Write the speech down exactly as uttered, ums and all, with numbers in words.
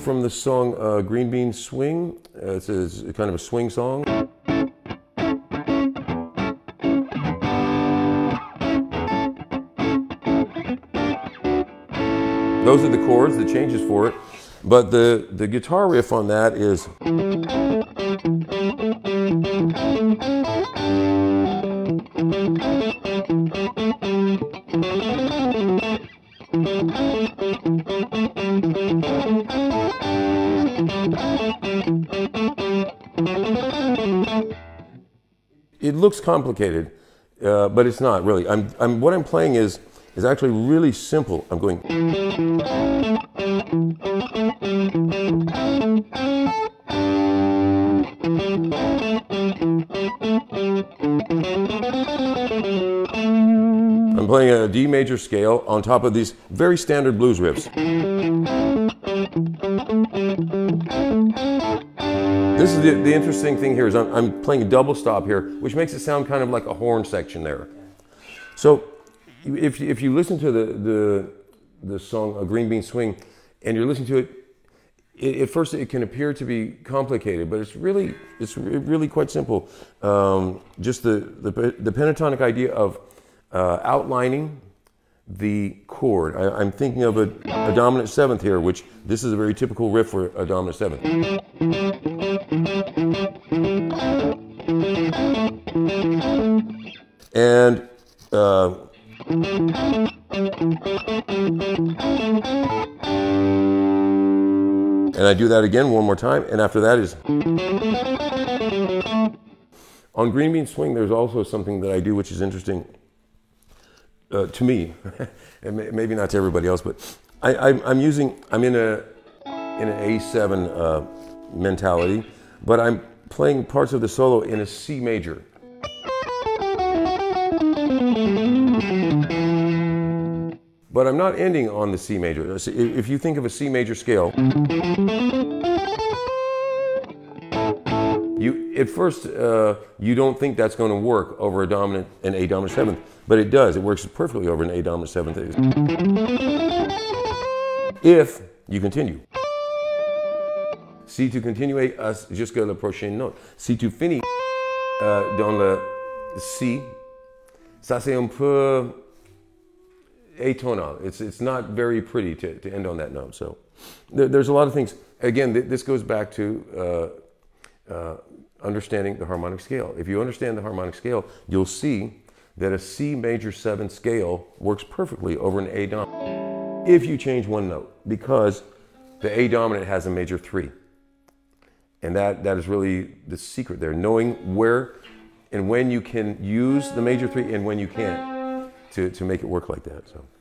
From the song uh, Green Bean Swing, uh, it's, a, it's kind of a swing song. Those are the chords, the changes for it, but the, the guitar riff on that is it looks complicated, uh, but it's not really. I'm, I'm, what I'm playing is, is actually really simple. I'm going. I'm playing a D major scale on top of these very standard blues riffs. This is the, the interesting thing here is I'm, I'm playing a double stop here, which makes it sound kind of like a horn section there. So if, if you listen to the, the, the song A Green Bean Swing and you're listening to it, it, at first it can appear to be complicated, but it's really, it's really quite simple. Um, just the, the, the pentatonic idea of uh, outlining the chord. I, I'm thinking of a, a dominant seventh here, which this is a very typical riff for a dominant seventh. And uh, and I do that again one more time, and after that is on Green Bean Swing. There's also something that I do which is interesting. Uh, to me, and maybe not to everybody else, but I, I, I'm using, I'm in a in an A seven uh, mentality, but I'm playing parts of the solo in a C major. But I'm not ending on the C major. If you think of a C major scale, you at first uh, you don't think that's going to work over a dominant, an A dominant seventh, but it does. It works perfectly over an A dominant seventh if you continue. Si tu continues jusqu'à la prochaine note. Si tu finis euh, dans le Si, ça c'est un peu atonal. It's it's not very pretty to, to end on that note. So there, there's a lot of things. Again, th- this goes back to uh, uh, understanding the harmonic scale. If you understand the harmonic scale, you'll see that a C major seven scale works perfectly over an A dominant if you change one note, because the A dominant has a major three. And that, that is really the secret there, knowing where and when you can use the major three and when you can't to, to make it work like that. So.